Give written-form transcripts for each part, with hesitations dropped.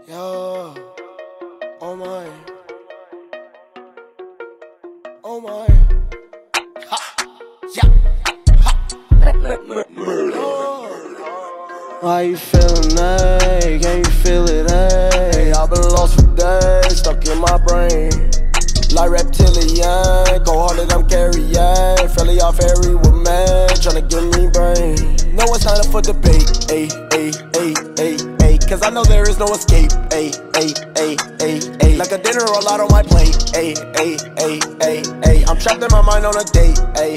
Yo, oh my, oh my, ha, yeah, ha. How you feeling, ay? Can you feel it, ay? I've been lost for days, stuck in my brain. Like reptilian, go harder than carrying. Fairly off every woman, tryna give me brain. No one's signing for debate, ay, ay, ay, ay, ay. Cause I know there is no escape, ay, ay, ay, ay, ay. Like a dinner roll out on my plate, ay, ay, ay, ay, ay. I'm trapped in my mind on a date, ay,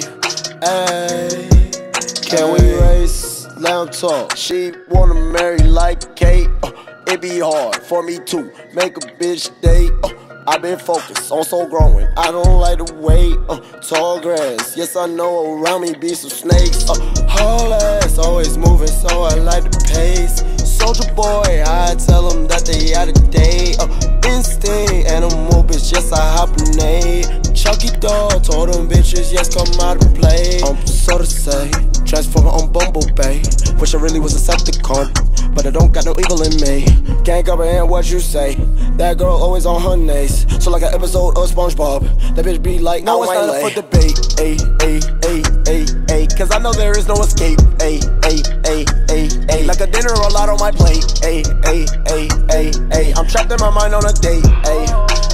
ay. Can we race? Let 'em talk. She wanna marry like Kate. It be hard for me to make a bitch date. I've been focused on soul growing. I don't like the wait. Tall grass. Yes, I know around me be some snakes. Whole ass always moving, so I like the pace. Soldier boy, I tell them that they out of date. Instinct, animal bitch, yes, I hibernate. Chucky dog told them bitches, yes, come out and play. So to say, transformer on Bumblebee. Wish I really was a Decepticon, but I don't got no evil in me. Can't comprehend what you say. That girl always on her knees. So like an episode of SpongeBob, that bitch be like, no one's signing for debate. Ay, ay, ay, ay, ay. Cause I know there is no escape. Ay, ay, ay, ay, ay. Like a dinner roll out on my plate. Ay, ay, ay, ay, ay. I'm trapped in my mind on a date. Ay,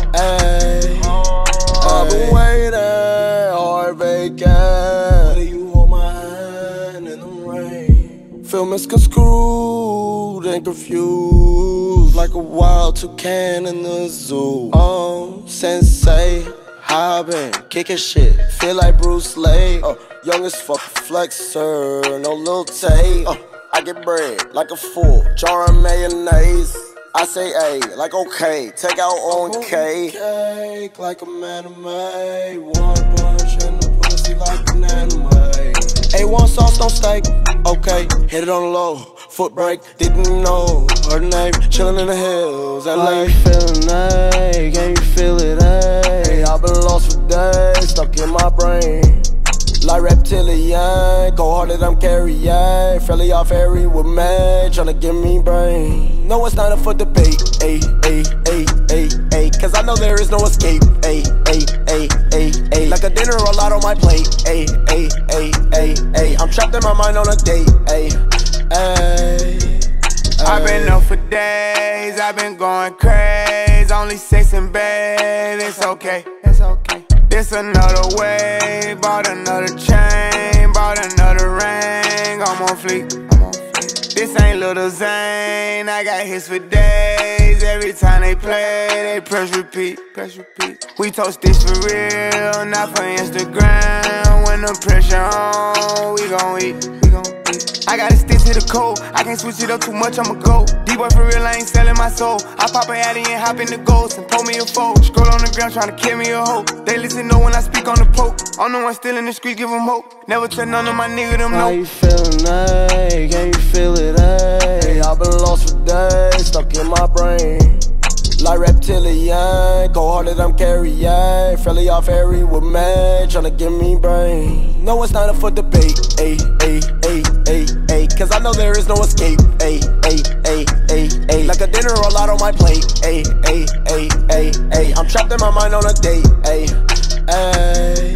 ay. I've been waiting, hard vacant. Do you hold my hand in the rain? Feel misconstrued and confused, like a wild toucan in the zoo. Sensei, hopping, kicking shit, feel like Bruce Lee. Young as fuck, flexer, no little Tay. I get bread like a fool, jar of mayonnaise. I say A, like okay, take out on K. Cake like a anime, one punch in the pussy like an anime. A1 sauce, no steak, okay, hit it on the low. Foot break, didn't know her name, chillin' in the hills, LA. How you feeling, ay? Can you feel it, ay? I've been lost for days, stuck in my brain. Like reptilian, go harder than carrying. Fairly off every woman, tryna give me brain. No one's signing for debate, ay, ay, ay, ay, ay. Cause I know there is no escape, ay, ay, ay, ay, ay. Like a dinner roll out on my plate, ay, ay, ay, ay, ay. I'm trapped in my mind on a date, ay, ay. I've been up for days, I've been going crazy. Only sex in bed, it's okay, it's okay. This another way, bought another chain, bought another ring. I'm on fleek, I'm on fleek. This ain't Lil Zane, I got hits for days. Every time they play, they press repeat, press repeat. We toast this for real, not for Instagram. When the pressure on, we gon' eat, we gon' eat. I gotta stick to the code, I can't switch it up too much, I'ma go. D-boy for real, I ain't selling my soul. I pop a addy and hop in the ghost and pull me a foe. Scroll on the ground tryna kill me a hoe. They listen no when I speak on the poke. I'm the one still in the street, give them hope. Never tell none of my niggas them no. How you feeling, ay? Can you feel it, ay? I've been lost for days, stuck in my brain. Like reptilian, go harder than carrying. Fairly off every woman, tryna give me brain. No one's signing for debate, ay, ay, ay, ay, ay. Cause I know there is no escape, ay, ay, ay, ay, ay. Like a dinner roll out on my plate, ay, ay, ay, ay, ay. I'm trapped in my mind on a date, ay, ay.